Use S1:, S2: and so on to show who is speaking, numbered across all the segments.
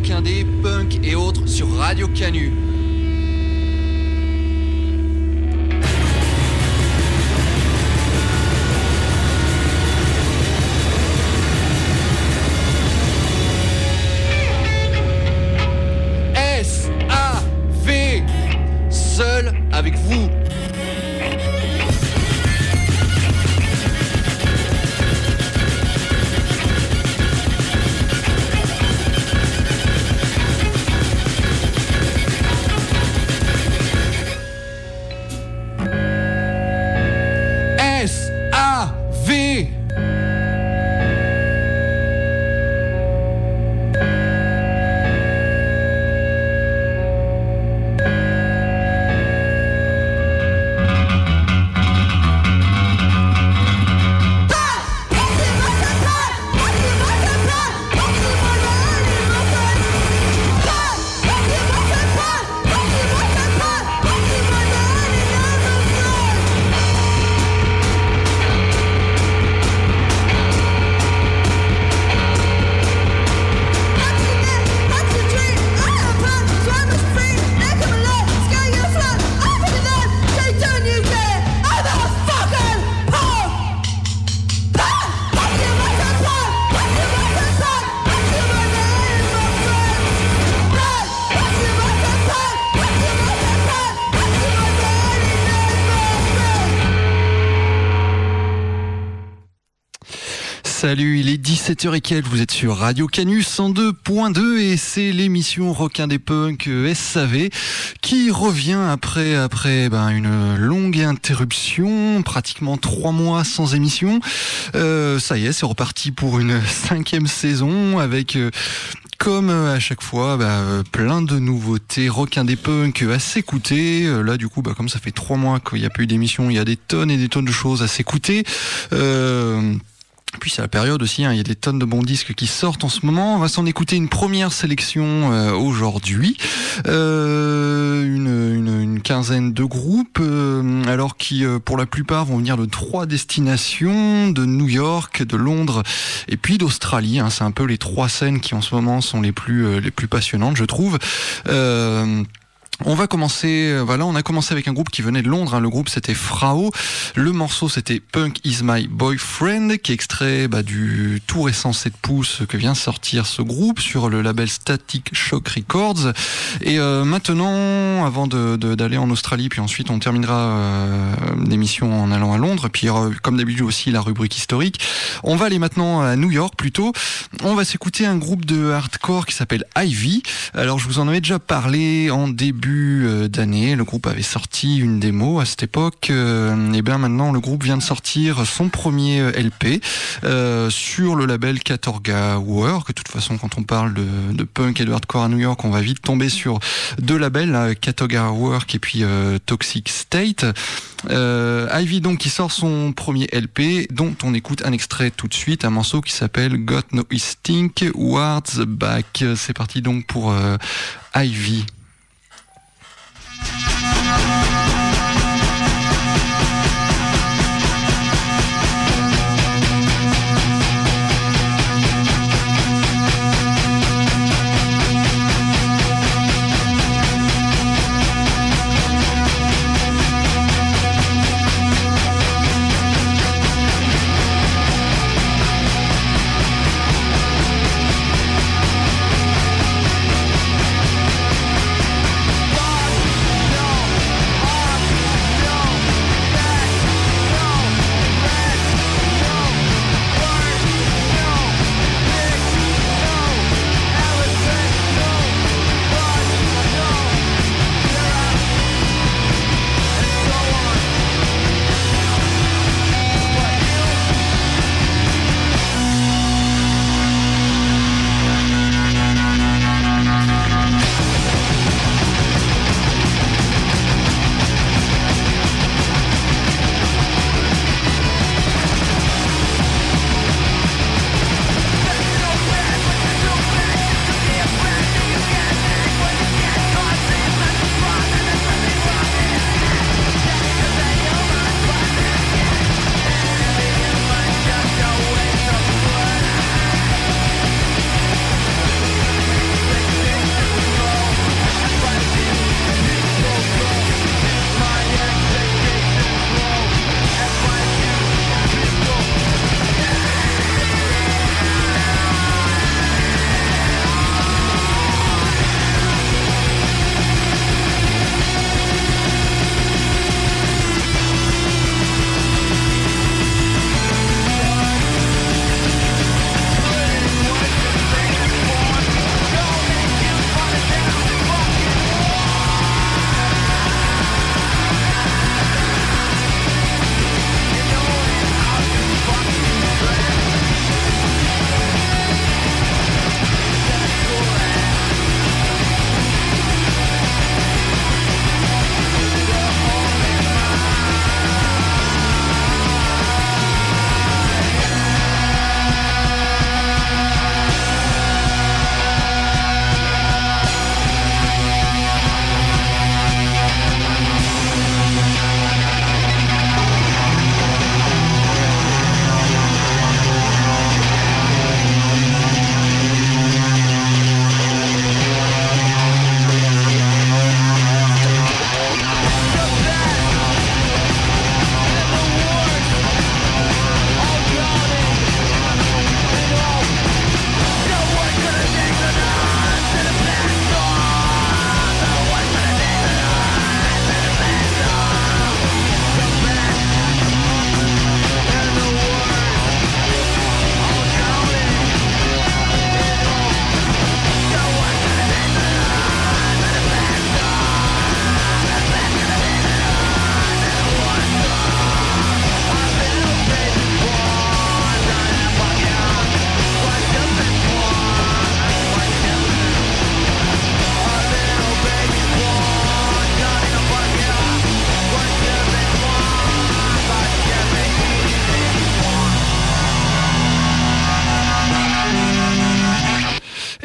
S1: rock indé, punk et autres sur Radio Canu. S.A.V. Seul avec vous. S.A.V. Salut, il est 17h et quelques, vous êtes sur Radio Canu 102.2 et c'est l'émission Requin des Punks SAV qui revient après une longue interruption, pratiquement 3 mois sans émission. Ça y est, c'est reparti pour une 5e saison avec... comme à chaque fois, plein de nouveautés, Requin des Punks à s'écouter. Là, du coup, comme ça fait 3 mois qu'il n'y a pas eu d'émission, il y a des tonnes et des tonnes de choses à s'écouter. Puis c'est la période aussi, il y a des tonnes de bons disques qui sortent en ce moment. On va s'en écouter une première sélection aujourd'hui, une quinzaine de groupes, alors qui pour la plupart vont venir de 3 destinations, de New York, de Londres et puis d'Australie. C'est un peu les 3 scènes qui en ce moment sont les plus passionnantes, je trouve. On va commencer, on a commencé avec un groupe qui venait de Londres, le groupe c'était Frao, le morceau c'était Punk Is My Boyfriend, qui est extrait du tout récent 7 pouces que vient sortir ce groupe sur le label Static Shock Records. Et maintenant, avant d'aller en Australie, puis ensuite on terminera l'émission en allant à Londres, puis comme d'habitude aussi la rubrique historique, on va aller maintenant à New York plutôt. On va s'écouter un groupe de hardcore qui s'appelle Ivy. Alors je vous en avais déjà parlé en début d'année, le groupe avait sorti une démo à cette époque, et bien maintenant le groupe vient de sortir son premier LP sur le label Katorga War, que de toute façon quand on parle de punk et de hardcore à New York, on va vite tomber sur 2 labels, Katorga War et puis Toxic State. Ivy donc qui sort son premier LP dont on écoute un extrait tout de suite, un morceau qui s'appelle Got No Instinct Wards Back. C'est parti donc pour Ivy.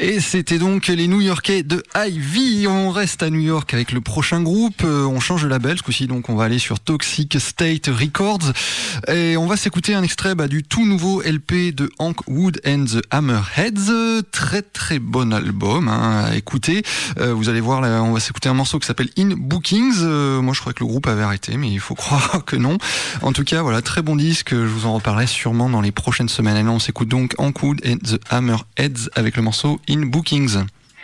S1: Et c'était donc les New-Yorkais de Ivy. On reste à New York avec le prochain groupe. On change de label ce coup-ci, donc on va aller sur Toxic State Records et on va s'écouter un extrait du tout nouveau LP de Hank Wood and the Hammerheads. Très très bon album à écouter. Vous allez voir, là, on va s'écouter un morceau qui s'appelle In Bookings. Moi je crois que le groupe avait arrêté, mais il faut croire que non. En tout cas, voilà, très bon disque. Je vous en reparlerai sûrement dans les prochaines semaines. Allez, on s'écoute donc Hank Wood and the Hammerheads avec le morceau In Bookings.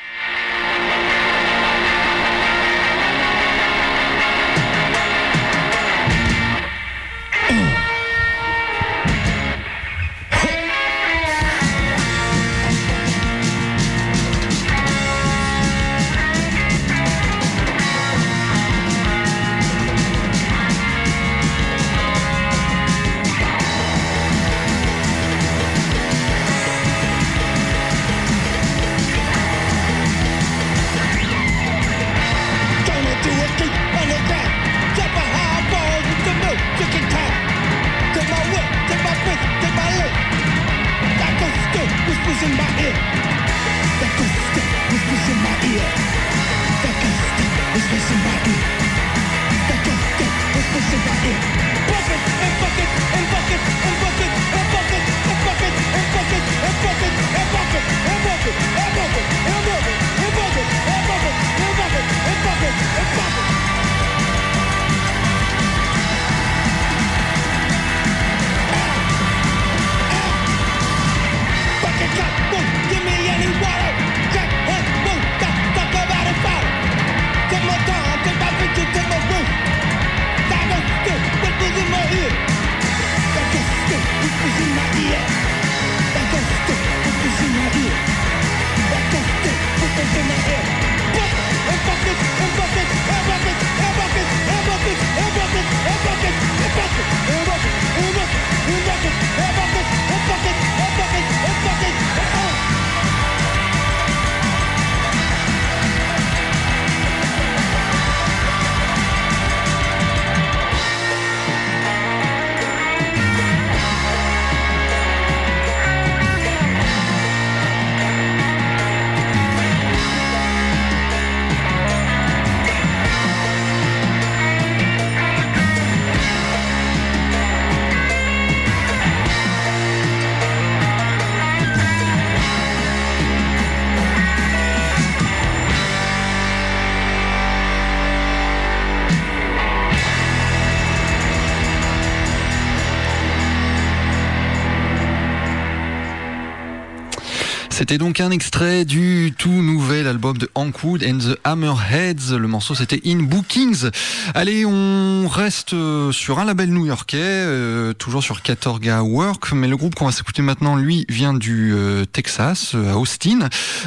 S1: C'était donc un extrait du tout nouvel album de Hank Wood and the Hammerheads. Le morceau c'était In Bookings. Allez, on reste sur un label new-yorkais, toujours sur Katorga Work, mais le groupe qu'on va s'écouter maintenant, lui, vient du Texas, à Austin.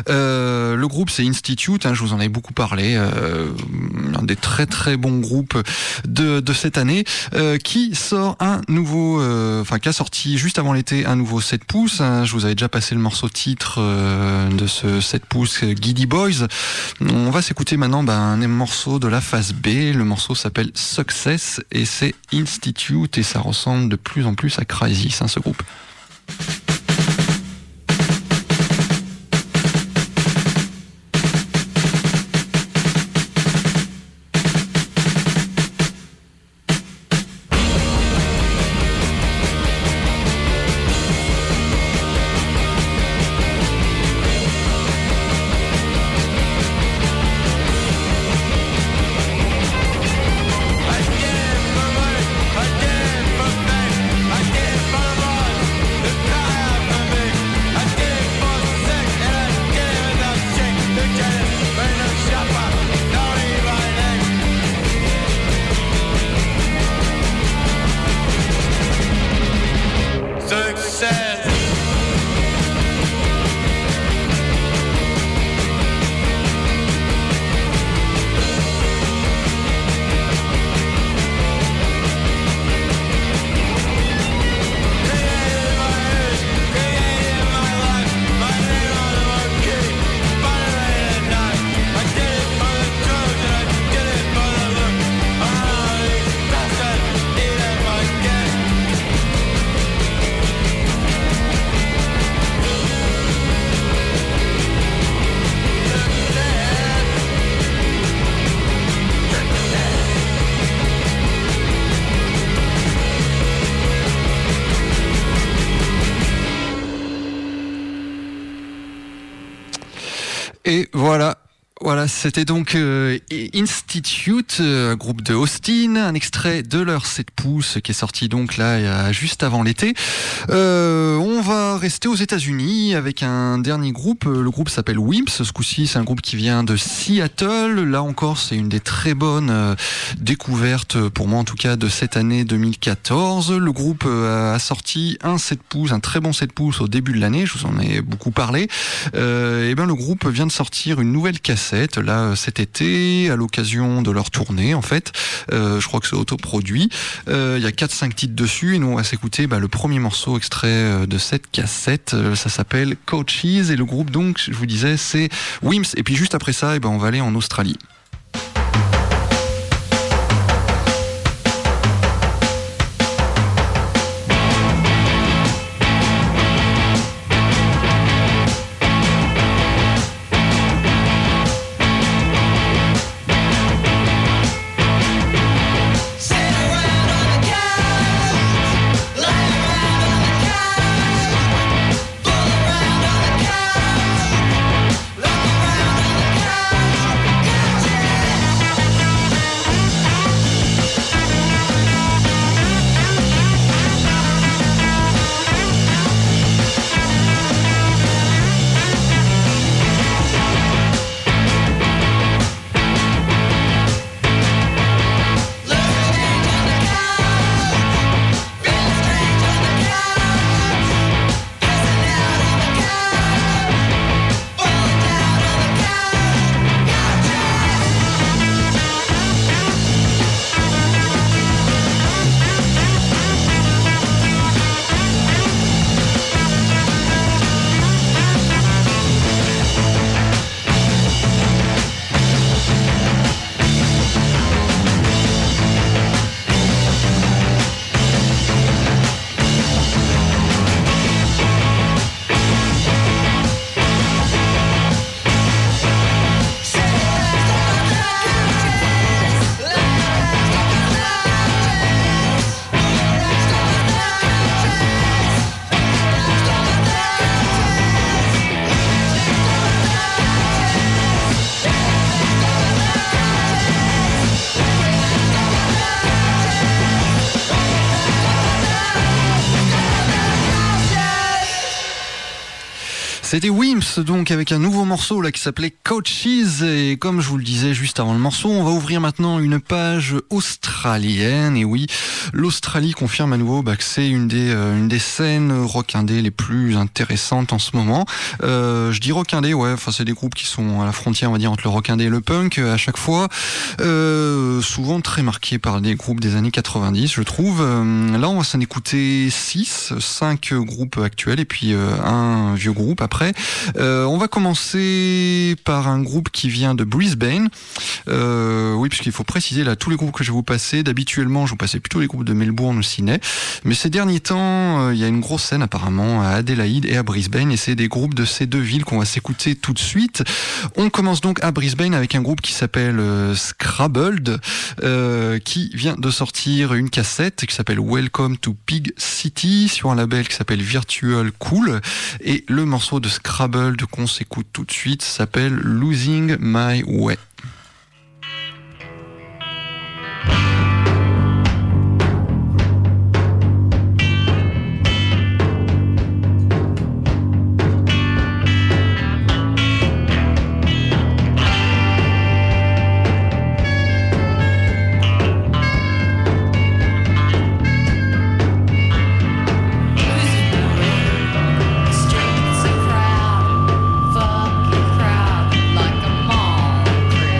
S1: Le groupe c'est Institute, je vous en avais beaucoup parlé, un des très très bons groupes de cette année, qui sort un nouveau, qui a sorti juste avant l'été un nouveau 7 pouces. Je vous avais déjà passé le morceau titre de ce 7 pouces Giddy Boys. On va s'écouter maintenant un morceau de la phase B. Le morceau s'appelle Success et c'est Institute et ça ressemble de plus en plus à Crysis, ce groupe.
S2: Again, for fame, again, for the boys.
S1: Et voilà. Voilà, c'était donc Institute, groupe de Austin, un extrait de leur 7 pouces qui est sorti donc là juste avant l'été. On va rester aux États-Unis avec un dernier groupe. Le groupe s'appelle Wimps. Ce coup-ci, c'est un groupe qui vient de Seattle. Là encore, c'est une des très bonnes découvertes pour moi en tout cas de cette année 2014. Le groupe a sorti un 7 pouces, un très bon 7 pouces au début de l'année. Je vous en ai beaucoup parlé. Et ben le groupe vient de sortir une nouvelle cassette là cet été à l'occasion de leur tournée en fait. Je crois que c'est autoproduit. Il y a 4-5 titres dessus et nous on va s'écouter le premier morceau extrait de cette cassette. Ça s'appelle Coaches et le groupe donc je vous disais c'est Wimps. Et puis juste après ça on va aller en Australie. C'était Wimps donc avec un nouveau morceau là qui s'appelait Coaches et comme je vous le disais juste avant le morceau, on va ouvrir maintenant une page australienne et oui, l'Australie confirme à nouveau que c'est une des scènes rock indé les plus intéressantes en ce moment. Je dis rock indé, c'est des groupes qui sont à la frontière on va dire entre le rock indé et le punk à chaque fois, souvent très marqués par des groupes des années 90 je trouve. Là on va s'en écouter 5 groupes actuels et puis un vieux groupe après. On va commencer par un groupe qui vient de Brisbane. Oui, puisqu'il faut préciser là tous les groupes que je vais vous passer. D'habituellement, je vous passais plutôt les groupes de Melbourne ou Sydney, mais ces derniers temps, il y a une grosse scène apparemment à Adélaïde et à Brisbane, et c'est des groupes de ces deux villes qu'on va s'écouter tout de suite. On commence donc à Brisbane avec un groupe qui s'appelle Scrabbled, qui vient de sortir une cassette qui s'appelle Welcome to Pig City sur un label qui s'appelle Virtual Cool, et le morceau de Scrabbled qu'on s'écoute tout de suite s'appelle Losing My Way.
S2: Fucking crowd like a mall.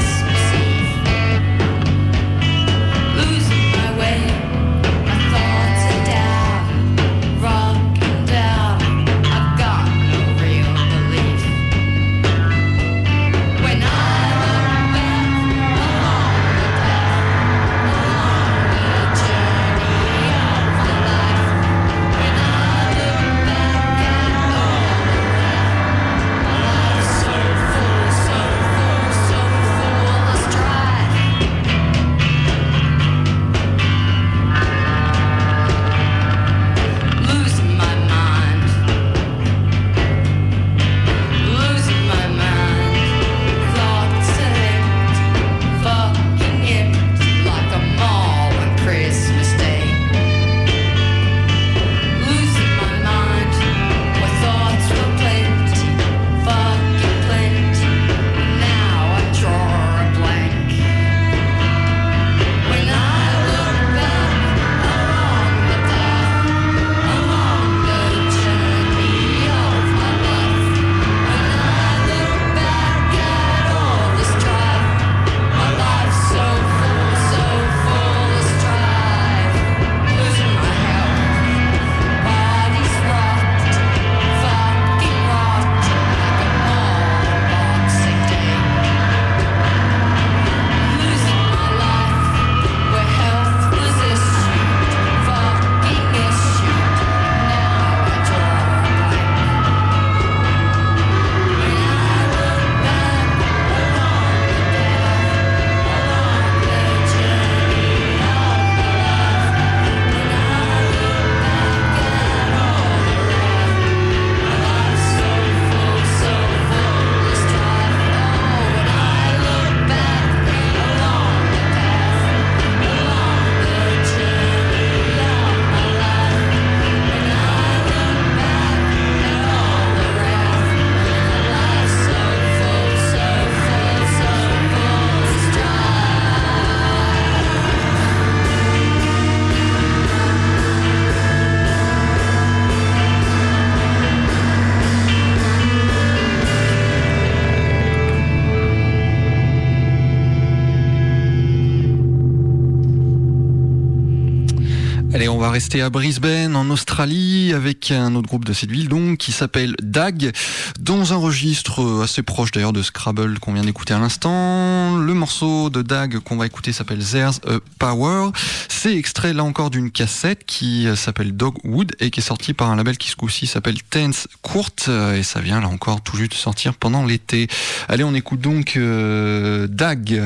S1: rester à Brisbane, en Australie, avec un autre groupe de cette ville, donc, qui s'appelle DAG, dans un registre assez proche d'ailleurs de Scrabble qu'on vient d'écouter à l'instant. Le morceau de DAG qu'on va écouter s'appelle There's a Power. C'est extrait là encore d'une cassette qui s'appelle Dogwood et qui est sortie par un label qui ce coup-ci s'appelle Tense Court, et ça vient là encore tout juste de sortir pendant l'été. Allez, on écoute donc DAG.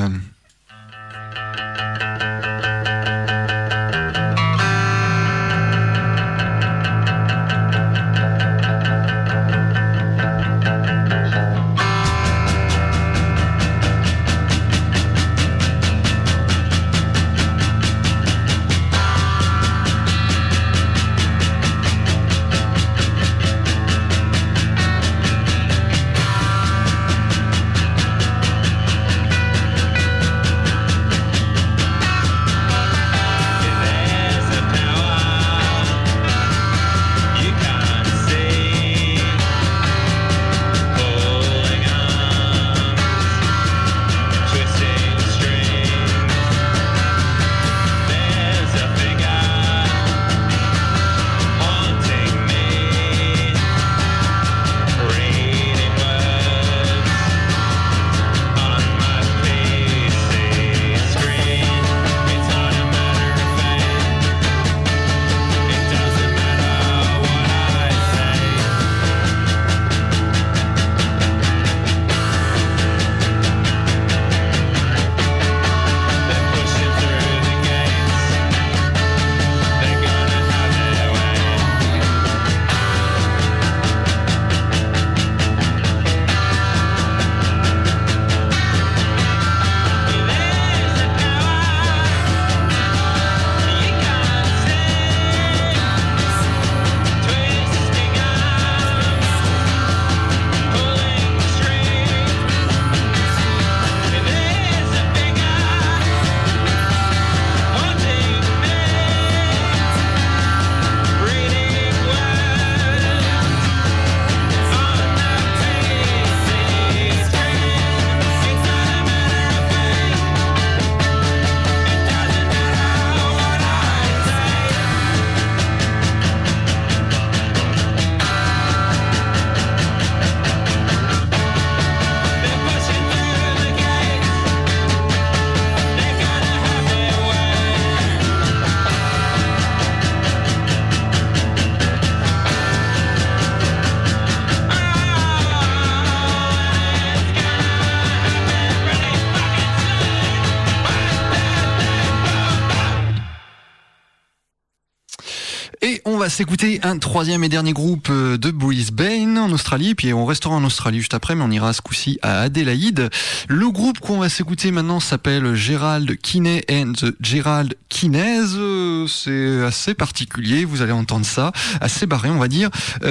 S1: Et on va s'écouter un troisième et dernier groupe de Brisbane en Australie, puis on restera en Australie juste après, mais on ira ce coup-ci à Adélaïde. Le groupe qu'on va s'écouter maintenant s'appelle Gerald Kinney and the Gerald Kinneys. C'est assez particulier, vous allez entendre ça, assez barré on va dire.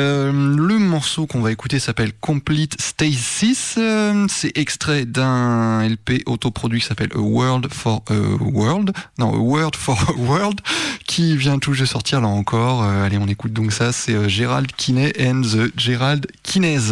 S1: Le morceau qu'on va écouter s'appelle Complete Stasis. C'est extrait d'un LP autoproduit qui s'appelle A Word for a World, qui vient tout juste de sortir là encore. Allez, on écoute donc ça, c'est Gerald Kinney and the Gerald Kinneys.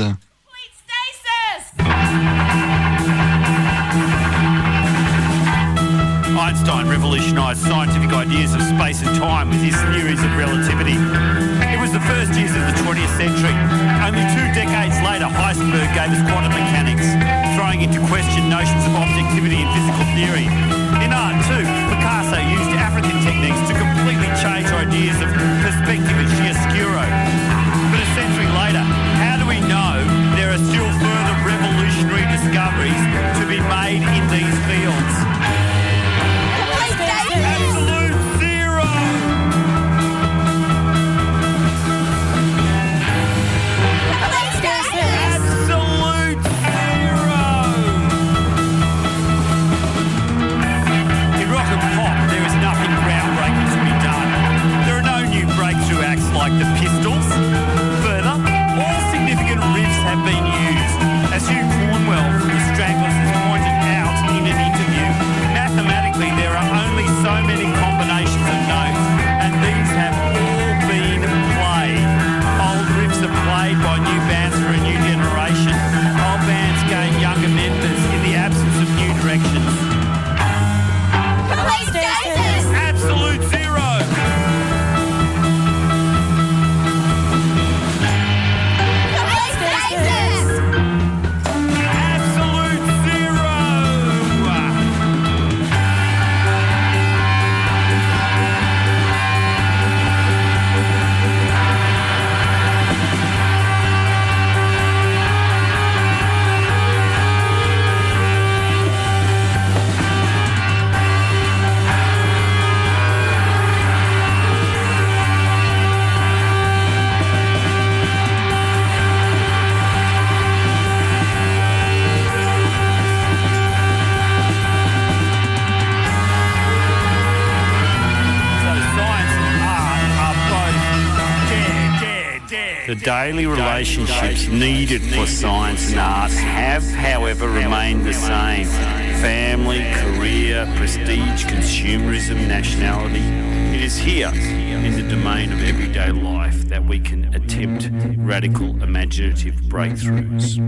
S2: Einstein revolutionised scientific ideas of space and time with his theories of relativity. It was the first years of the 20th century. Only 2 decades later, Heisenberg gave us quantum mechanics, throwing into question notions of objectivity and physical theory. In art too, Picasso used African techniques to completely change ideas of perspective and chiaroscuro. But a century later, how do we know there are still further revolutionary discoveries to be made in these fields? Absolute zero! Absolute zero! In rock and pop, there is nothing groundbreaking to be done. There are no new breakthrough acts like the Pistols, The daily relationships needed for science and art have, however, remained the same. Family, career, prestige, consumerism, nationality. It is here, in the domain of everyday life, that we can attempt radical imaginative breakthroughs.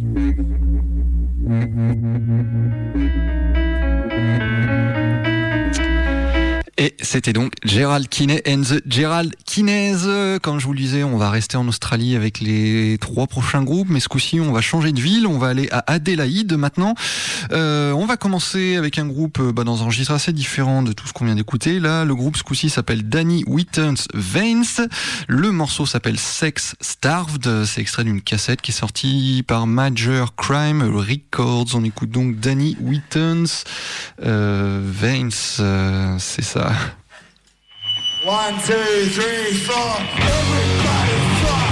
S1: Et c'était donc Gerald Kinney and the Gerald Kinnays. Comme je vous le disais, on va rester en Australie avec les 3 prochains groupes, mais ce coup-ci, on va changer de ville. On va aller à Adélaïde maintenant. On va commencer avec un groupe dans un registre assez différent de tout ce qu'on vient d'écouter. Là, le groupe ce coup-ci s'appelle Danny Whitten's Veins. Le morceau s'appelle Sex Starved. C'est extrait d'une cassette qui est sortie par Major Crime Records. On écoute donc Danny Whitten's Veins. C'est ça.
S3: 1, 2, 3, 4. Everybody fuck.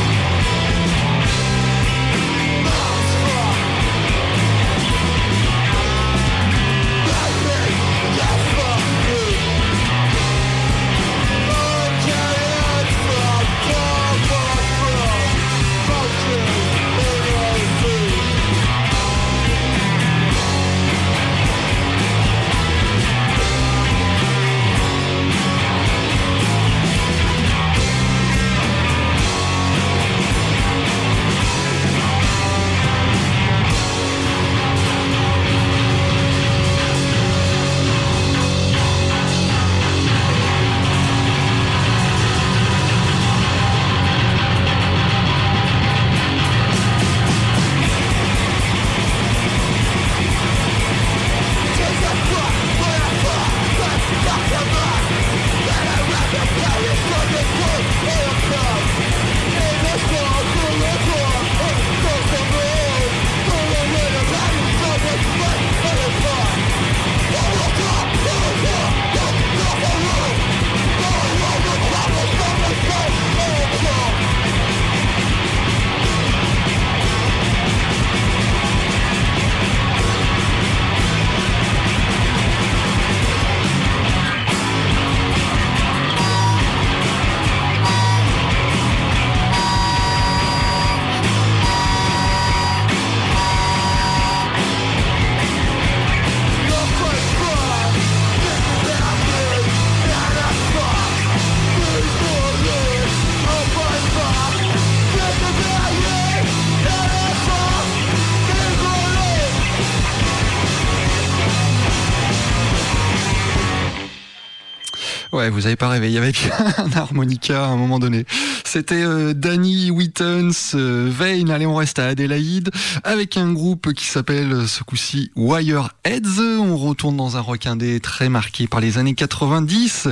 S1: Ouais, vous avez pas réveillé avec un harmonica à un moment donné. C'était Danny Whitten's Vein. Allez, on reste à Adélaïde avec un groupe qui s'appelle ce coup-ci Wireheads. On retourne dans un rock indé très marqué par les années 90.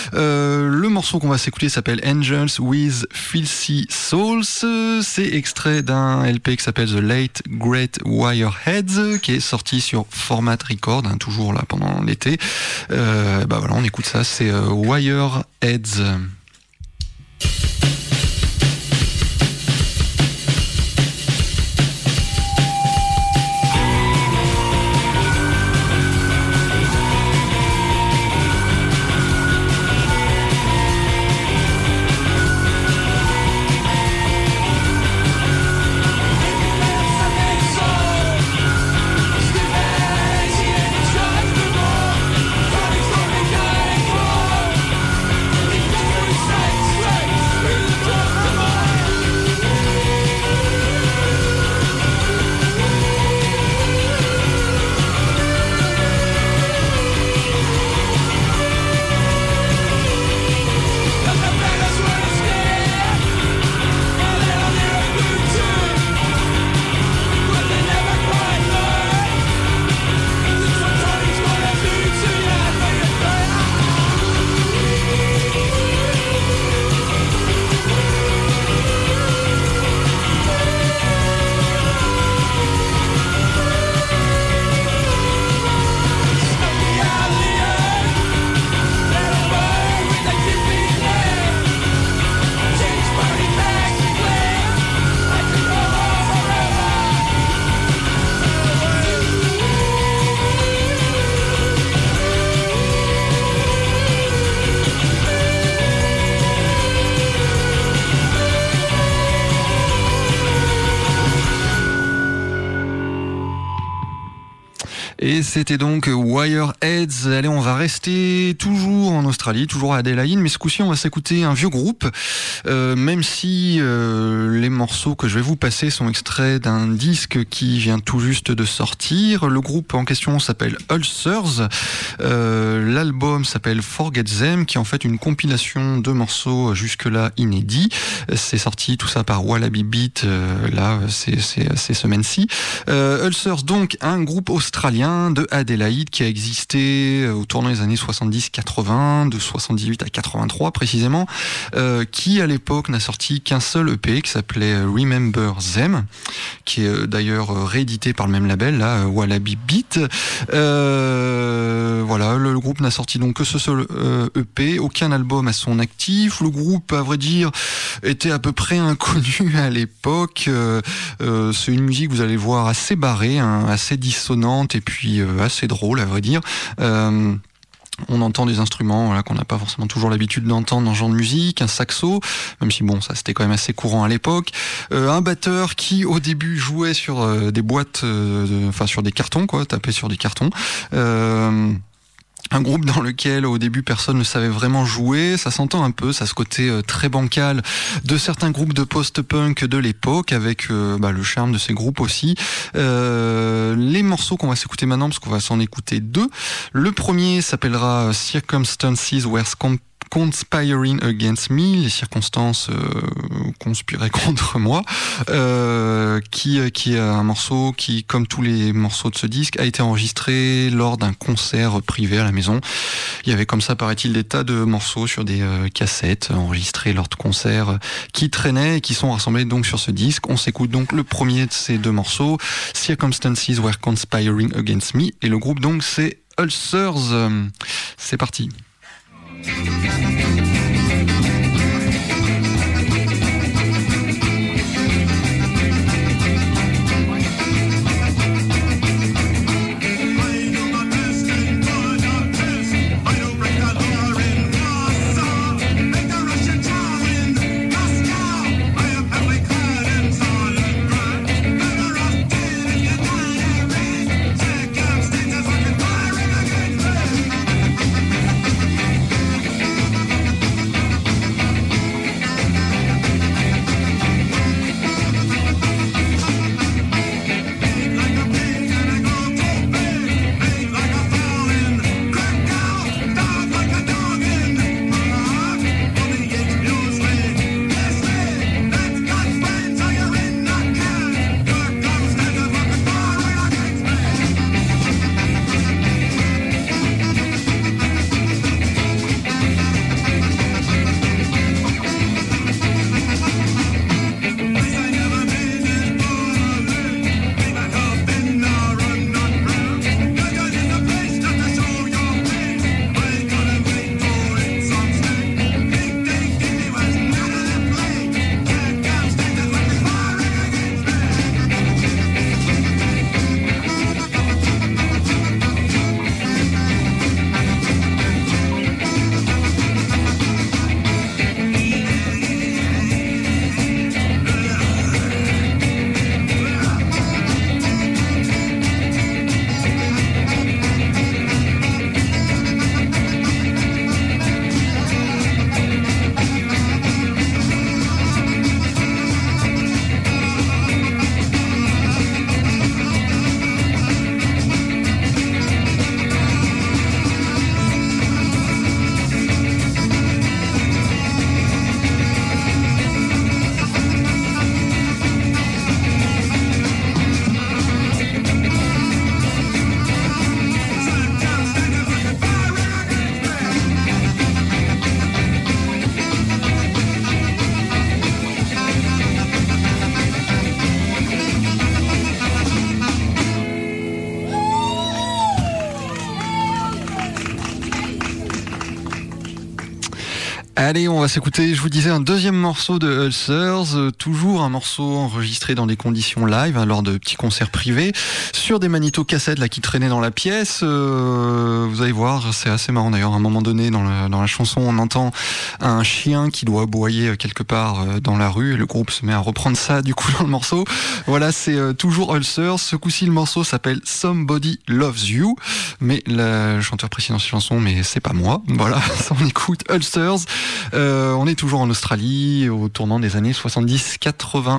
S1: Le morceau qu'on va s'écouter s'appelle Angels with Filthy Souls. C'est extrait d'un LP qui s'appelle The Late Great Wireheads, qui est sorti sur Format Record, toujours là pendant l'été. Voilà, on écoute ça, c'est Wireheads.
S3: It's
S1: Et c'était donc Wireheads. Allez, on va rester toujours en Australie, toujours à Adélaïde, mais ce coup-ci on va s'écouter un vieux groupe, même si les morceaux que je vais vous passer sont extraits d'un disque qui vient tout juste de sortir. Le groupe en question s'appelle Ulcers, l'album s'appelle Forget Them, qui est en fait une compilation de morceaux jusque-là inédits. C'est sorti tout ça par Wallaby Beat ces semaines-ci. Ulcers, donc un groupe australien de Adélaïde qui a existé au tournant des années 70-80, de 78 à 83 précisément, qui à l'époque n'a sorti qu'un seul EP qui s'appelait Remember Them, qui est d'ailleurs réédité par le même label, là, Wallaby Beat. Voilà, le groupe n'a sorti donc que ce seul EP, aucun album à son actif. Le groupe, à vrai dire, était à peu près inconnu à l'époque. C'est une musique, vous allez voir, assez barrée, hein, assez dissonante et puis assez drôle, à vrai dire. On entend des instruments qu'on n'a pas forcément toujours l'habitude d'entendre dans ce genre de musique, un saxo, même si bon, ça c'était quand même assez courant à l'époque, un batteur qui au début jouait sur des boîtes, sur des cartons, tapait sur des cartons. Un groupe dans lequel au début personne ne savait vraiment jouer, ça s'entend un peu, ça a ce côté très bancal de certains groupes de post-punk de l'époque, avec le charme de ces groupes aussi. Les morceaux qu'on va s'écouter maintenant, parce qu'on va s'en écouter deux. Le premier s'appellera Circumstances Were Conspiring Against Me, les circonstances conspiraient contre moi, qui est un morceau qui, comme tous les morceaux de ce disque, a été enregistré lors d'un concert privé à la maison. Il y avait comme ça, paraît-il, des tas de morceaux sur des cassettes enregistrés lors de concerts qui traînaient et qui sont rassemblés donc sur ce disque. On s'écoute donc le premier de ces deux morceaux, Circumstances Were Conspiring Against Me, et le groupe donc c'est Ulcers. C'est parti. Allez, on va s'écouter, je vous disais, un deuxième morceau de Ulcers, toujours un morceau enregistré dans des conditions live, hein, lors de petits concerts privés, sur des magnéto-cassettes là, qui traînaient dans la pièce. Vous allez voir, c'est assez marrant d'ailleurs, à un moment donné dans la chanson, on entend un chien qui doit aboyer quelque part dans la rue, et le groupe se met à reprendre ça du coup dans le morceau. Voilà, c'est toujours Ulcers. Ce coup-ci, le morceau s'appelle Somebody Loves You, mais le chanteur précédent de cette chanson, mais c'est pas moi. Voilà, on écoute Ulcers. On est toujours en Australie au tournant des années 70-80.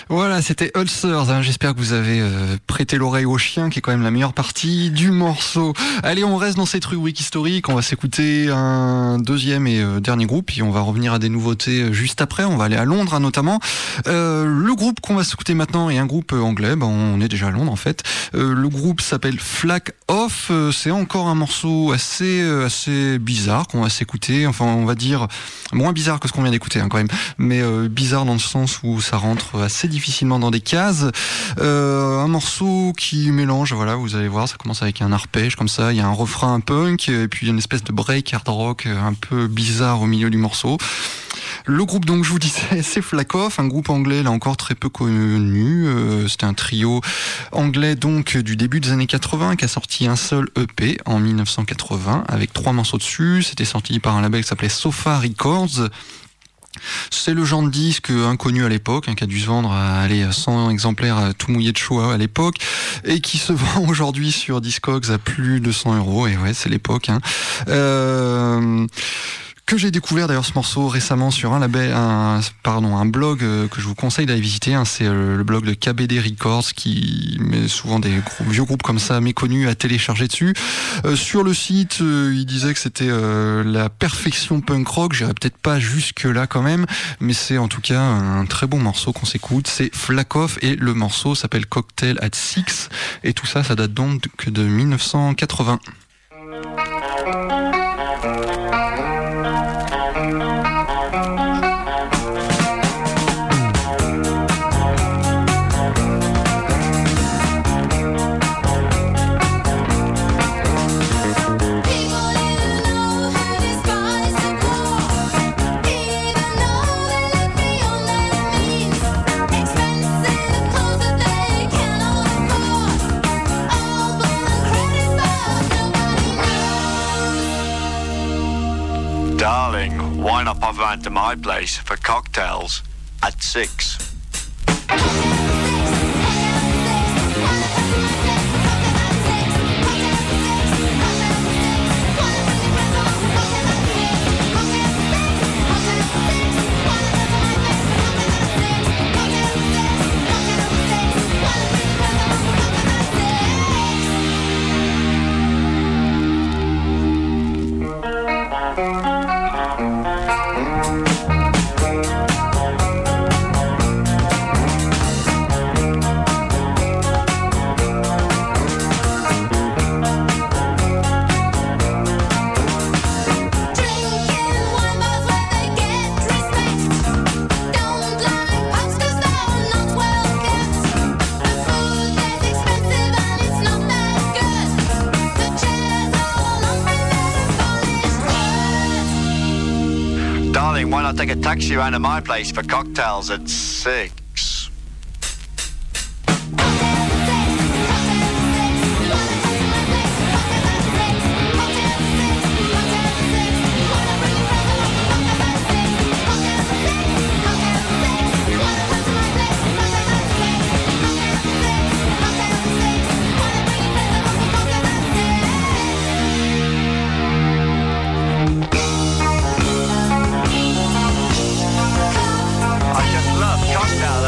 S1: Voilà, c'était Ulcers, hein. J'espère que vous avez prêté l'oreille au chien, qui est quand même la meilleure partie du morceau. Allez, on reste dans cette rubrique historique, on va s'écouter un deuxième et dernier groupe, puis on va revenir à des nouveautés juste après, on va aller à Londres hein, notamment. Le groupe qu'on va s'écouter maintenant est un groupe anglais, on est déjà à Londres en fait. Le groupe s'appelle Flag Off, c'est encore un morceau assez bizarre qu'on va s'écouter, enfin on va dire moins bizarre que ce qu'on vient d'écouter hein, quand même, mais bizarre dans le sens où ça rentre assez difficilement dans des cases. Un morceau qui mélange, voilà, vous allez voir, ça commence avec un arpège comme ça, il y a un refrain un punk et puis une espèce de break hard rock un peu bizarre au milieu du morceau. Le groupe, donc, je vous disais, c'est Flag Off, un groupe anglais, là encore, très peu connu. C'était un trio anglais, donc, du début des années 80, qui a sorti un seul EP en 1980, avec 3 morceaux dessus. C'était sorti par un label qui s'appelait Sofa Records. C'est le genre de disque inconnu à l'époque, qui a dû se vendre à 100 exemplaires tout mouillé de chaud à l'époque, et qui se vend aujourd'hui sur Discogs à plus de 100 €. Et ouais, c'est l'époque. Que j'ai découvert d'ailleurs ce morceau récemment sur un blog que je vous conseille d'aller visiter. C'est le blog de KBD Records qui met souvent des vieux groupes comme ça méconnus à télécharger dessus. Sur le site, il disait que c'était la perfection punk rock. J'irai peut-être pas jusque là quand même, mais c'est en tout cas un très bon morceau qu'on s'écoute. C'est Flag Off et le morceau s'appelle Cocktail at Six et tout ça date donc de 1980.
S2: Darling, why not pop around to my place for cocktails at 6? Why not take a taxi around to my place for cocktails at 6? Cocktails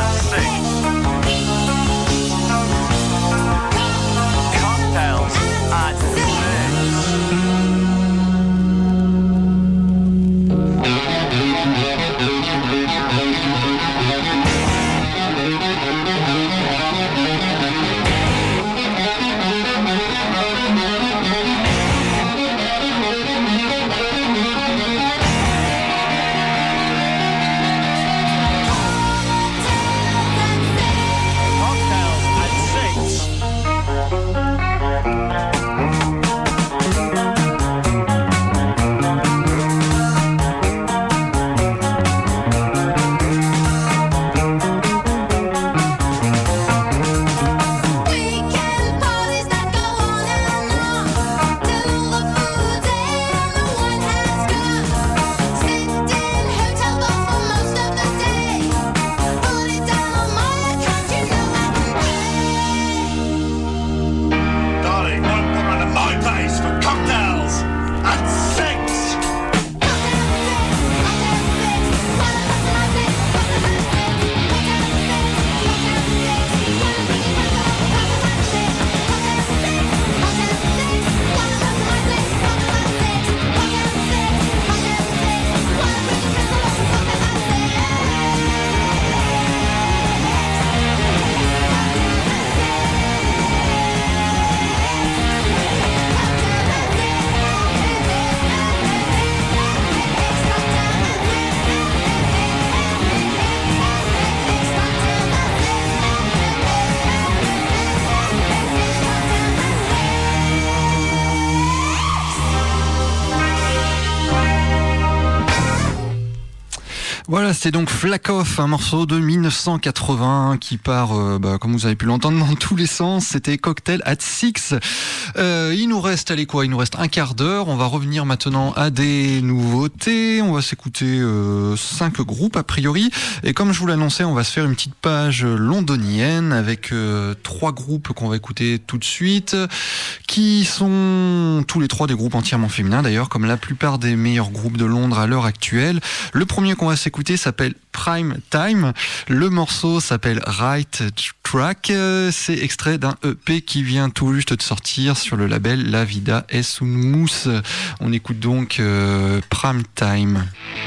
S1: Voilà, c'est donc Flack Off, un morceau de 1980 qui part, comme vous avez pu l'entendre, dans tous les sens. C'était Cocktail at Six. Il nous reste, allez quoi, il nous reste un quart d'heure. On va revenir maintenant à des nouveautés. On va s'écouter 5 groupes a priori. Et comme je vous l'annonçais, on va se faire une petite page londonienne avec 3 groupes qu'on va écouter tout de suite, qui sont tous les 3 des groupes entièrement féminins d'ailleurs, comme la plupart des meilleurs groupes de Londres à l'heure actuelle. Le premier qu'on va s'écouter s'appelle Prime Time. Le morceau s'appelle Right Track. C'est extrait d'un EP qui vient tout juste de sortir sur le label La Vida es un Mus. On écoute donc Prime Time.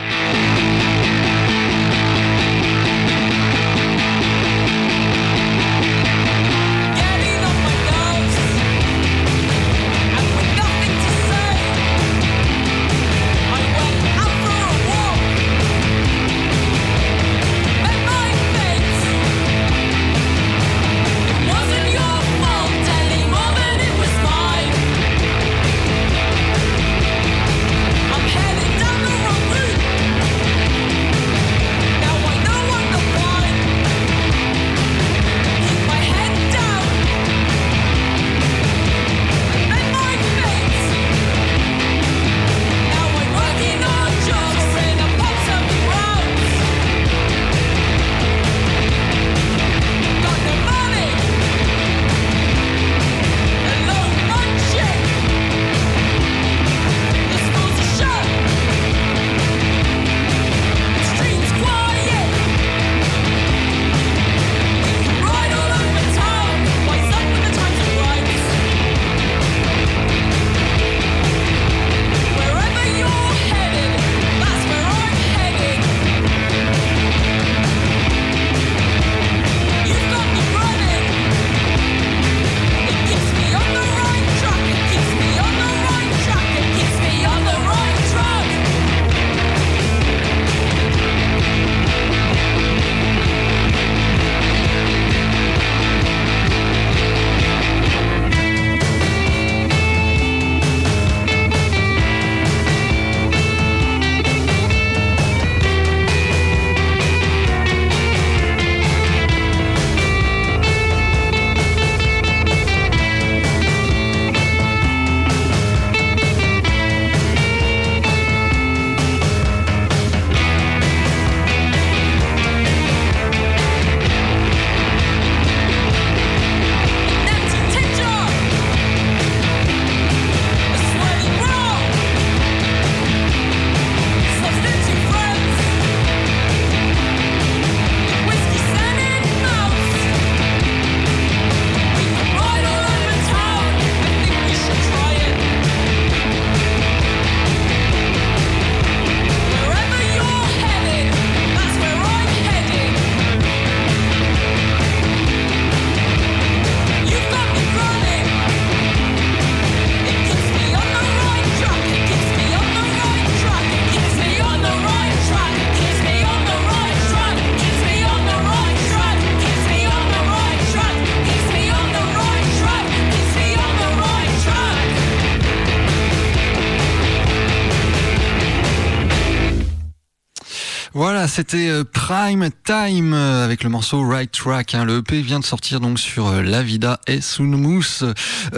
S1: Voilà, c'était Prime Time avec le morceau Right Track. Le EP vient de sortir donc sur La Vida es un Mus.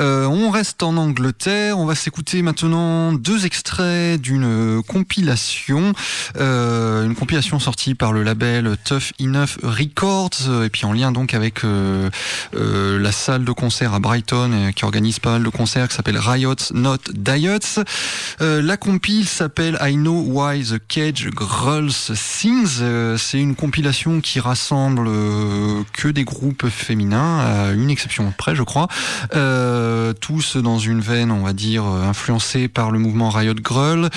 S1: On reste en Angleterre. On va s'écouter maintenant 2 extraits d'une compilation. Une compilation sortie par le label Tough Enough Records et puis en lien donc avec la salle de concert à Brighton qui organise pas mal de concerts, qui s'appelle Riots Not Diots. La compile s'appelle I Know Why the Cage Girls Sings. C'est une compilation qui rassemble que des groupes féminins, à une exception près je crois, tous dans une veine on va dire influencée par le mouvement Riot Grrrl,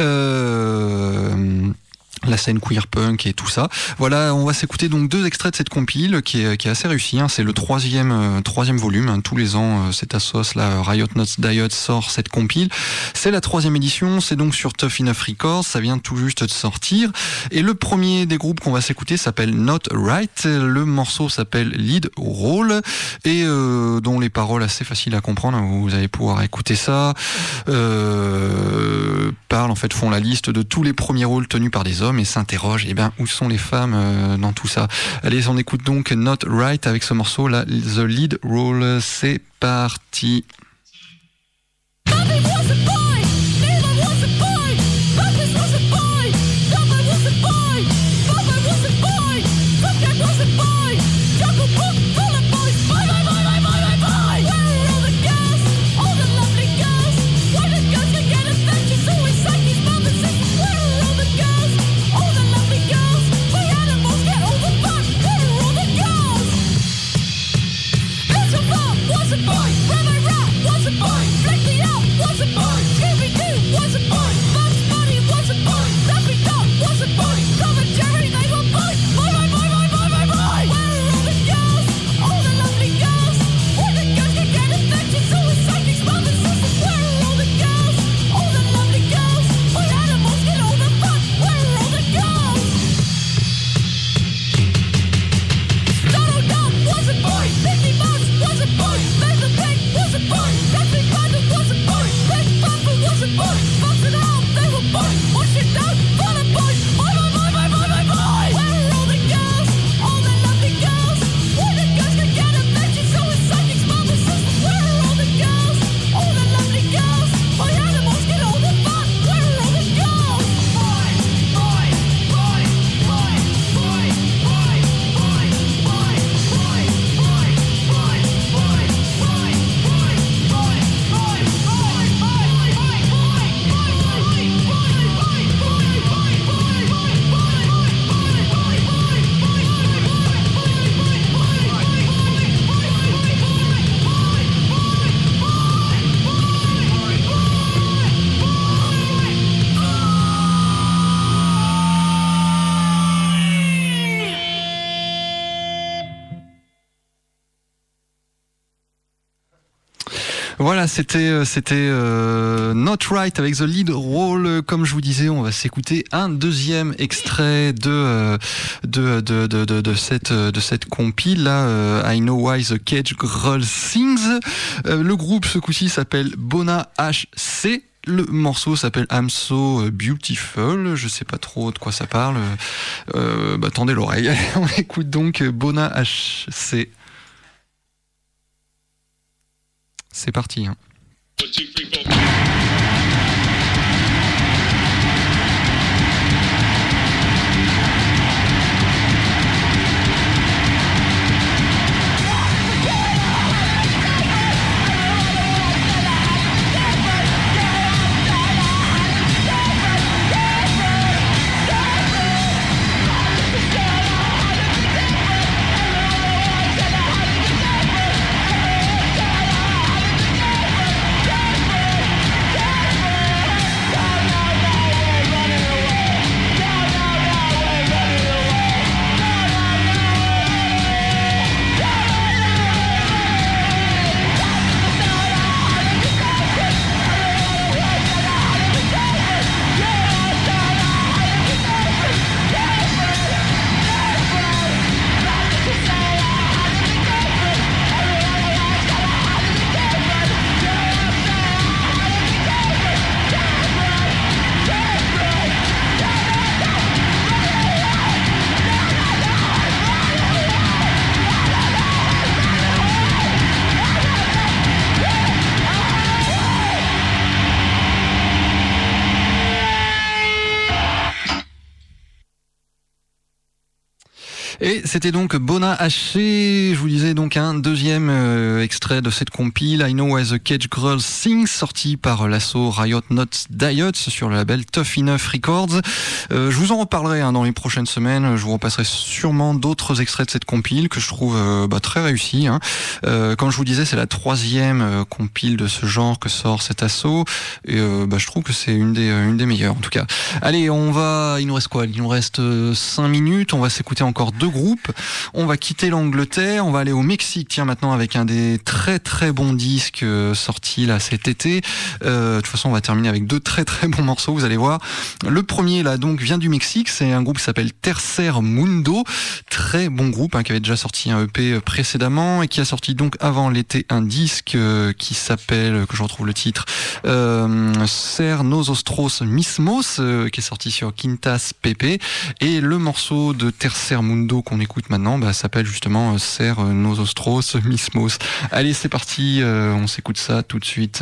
S1: la scène queer punk et tout ça. Voilà, on va s'écouter donc 2 extraits de cette compile qui est assez réussie. C'est le troisième volume. Tous les ans, cette assos là, Riot Not Diots sort cette compile. C'est la 3e édition. C'est donc sur Tough Enough Records. Ça vient tout juste de sortir. Et le premier des groupes qu'on va s'écouter s'appelle Not Right. Le morceau s'appelle Lead Role et dont les paroles assez faciles à comprendre. Vous allez pouvoir écouter ça. Font la liste de tous les premiers rôles tenus par des hommes et s'interroge, où sont les femmes dans tout ça? Allez, on écoute donc Not Right avec ce morceau là, The Lead Role. C'est parti. Voilà, c'était Not Right avec The Lead Role. Comme je vous disais, on va s'écouter un deuxième extrait de cette compile là, I Know Why the Cage Girl Sings. Le groupe ce coup-ci s'appelle Bona HC. Le morceau s'appelle I'm So Beautiful. Je sais pas trop de quoi ça parle. Tendez l'oreille. On écoute donc Bona HC. C'est parti. Hein. Et c'était donc Bona HC, je vous disais donc un deuxième extrait de cette compile I Know Why the Cage Girl Sings, sorti par l'assaut Riot Not Diots sur le label Tough Enough Records. Je vous en reparlerai dans les prochaines semaines, je vous repasserai sûrement d'autres extraits de cette compile que je trouve très réussi. Comme je vous disais, c'est la troisième compile de ce genre que sort cet assaut et je trouve que c'est une des meilleures en tout cas. Allez, il nous reste quoi? Il nous reste 5 minutes, on va s'écouter encore deux deux groupes. On va quitter l'Angleterre, on va aller au Mexique, tiens, maintenant avec un des très très bons disques sortis là cet été. De toute façon, on va terminer avec deux très très bons morceaux, vous allez voir. Le premier là donc vient du Mexique, c'est un groupe qui s'appelle Tercer Mundo, très bon groupe qui avait déjà sorti un EP précédemment et qui a sorti donc avant l'été un disque qui s'appelle, que je retrouve le titre, Ser Nosotros Mismos, qui est sorti sur Quintas Pepe, et le morceau de Tercer Mundo qu'on écoute maintenant s'appelle justement Ser Nosotros Mismos. Allez, c'est parti, on s'écoute ça tout de suite.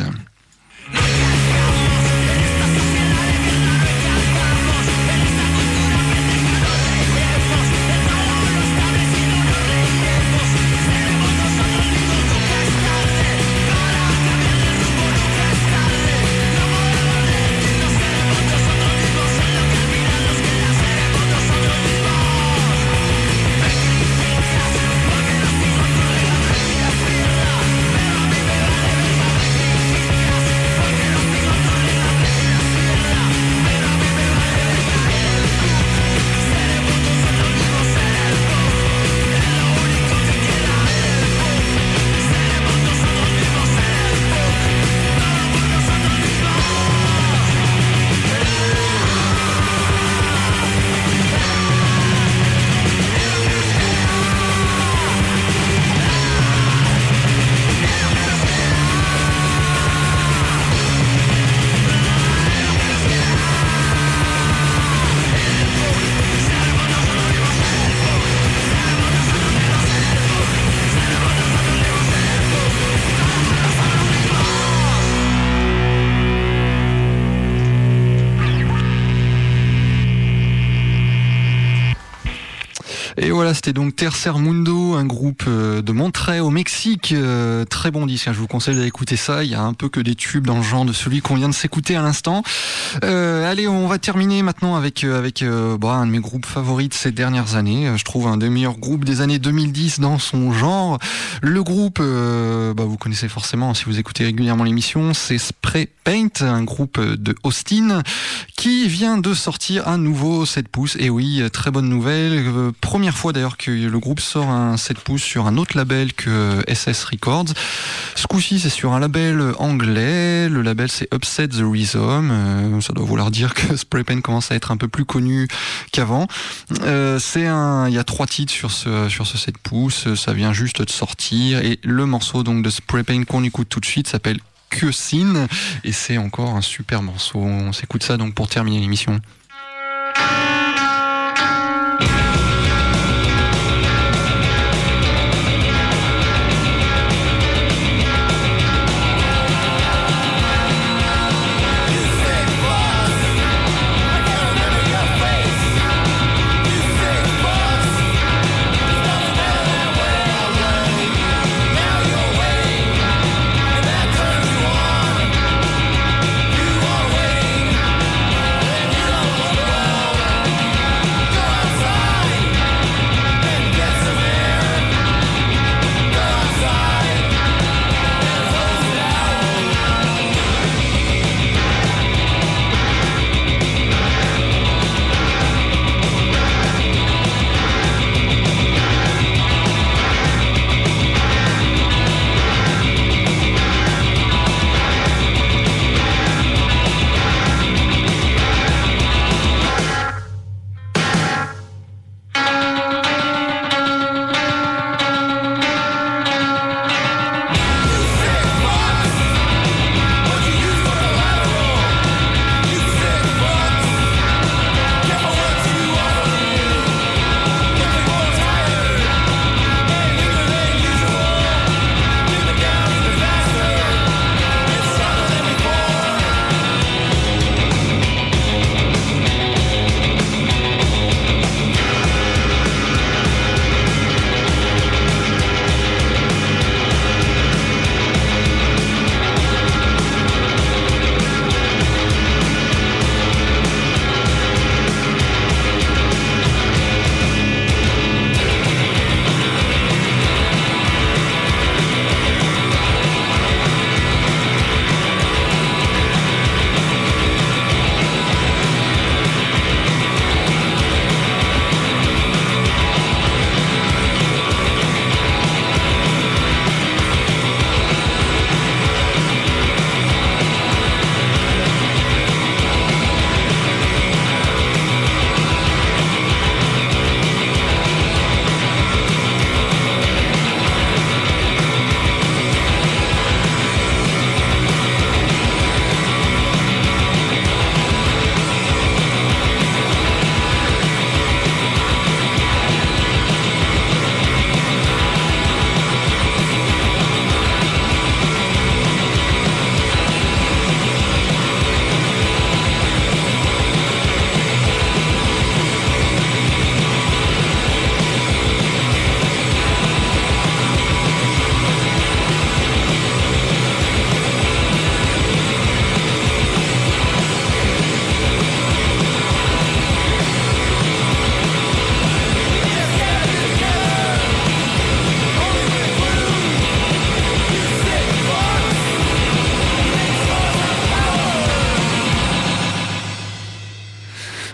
S1: Et voilà, c'était donc Tercer Mundo, un groupe de Monterrey au Mexique, très bon disque, je vous conseille d'aller écouter ça, il y a un peu que des tubes dans le genre de celui qu'on vient de s'écouter à l'instant. Allez, on va terminer maintenant avec un de mes groupes favoris de ces dernières années, je trouve un des meilleurs groupes des années 2010 dans son genre. Le groupe, vous connaissez forcément si vous écoutez régulièrement l'émission, c'est Spray Paint, un groupe de Austin qui vient de sortir un nouveau 7 pouces, et oui, très bonne nouvelle, première fois d'ailleurs que le groupe sort un 7 pouces sur un autre label que SS Records. Ce coup-ci c'est sur un label anglais, le label c'est Upset the Rhythm, ça doit vouloir dire que Spray Paint commence à être un peu plus connu qu'avant. Il y a 3 titres sur ce 7 pouces, ça vient juste de sortir, et le morceau donc de Spray Paint qu'on écoute tout de suite s'appelle Cuisine, et c'est encore un super morceau. On s'écoute ça donc pour terminer l'émission.
S4: You are waiting, and I turn you on.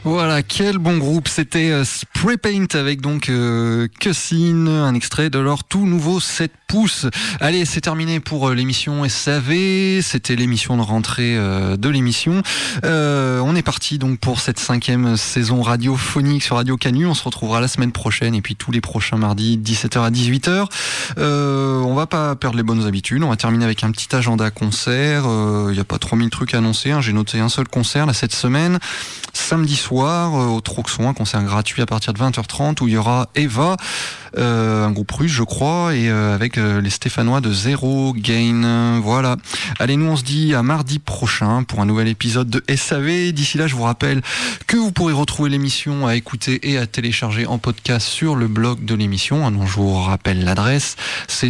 S1: Voilà, quel bon groupe. C'était Spray Paint avec donc Cussin, un extrait de leur tout nouveau 7 pouces. Allez, c'est terminé pour l'émission SAV. C'était l'émission de rentrée de l'émission. On est parti donc pour cette 5e saison radiophonique sur Radio Canu. On se retrouvera la semaine prochaine et puis tous les prochains mardis 17h à 18h. On va pas perdre les bonnes habitudes. On va terminer avec un petit agenda concert. Il n'y a pas 3000 trucs à annoncer. J'ai noté un seul concert là cette semaine. Samedi soir au Troxon, un concert gratuit à partir de 20h30 où il y aura Eva, un groupe russe je crois, et avec les Stéphanois de Zero Gain. Voilà. Allez, nous on se dit à mardi prochain pour un nouvel épisode de SAV. D'ici là, je vous rappelle que vous pourrez retrouver l'émission à écouter et à télécharger en podcast sur le blog de l'émission. Donc je vous rappelle l'adresse, c'est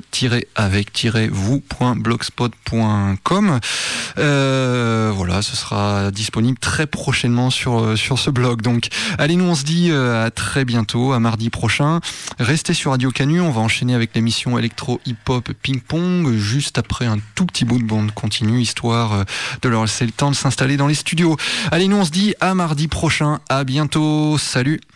S1: seul-avec-vous.blogspot.com. Voilà, ce sera disponible très prochainement sur ce blog. Donc allez, nous on se dit à très bientôt, à mardi prochain. Restez sur Radio Canu, on va enchaîner avec l'émission électro hip-hop ping-pong juste après un tout petit bout de bande continue, histoire de leur laisser le temps de s'installer dans les studios. Allez, nous on se dit à mardi prochain, à bientôt, salut.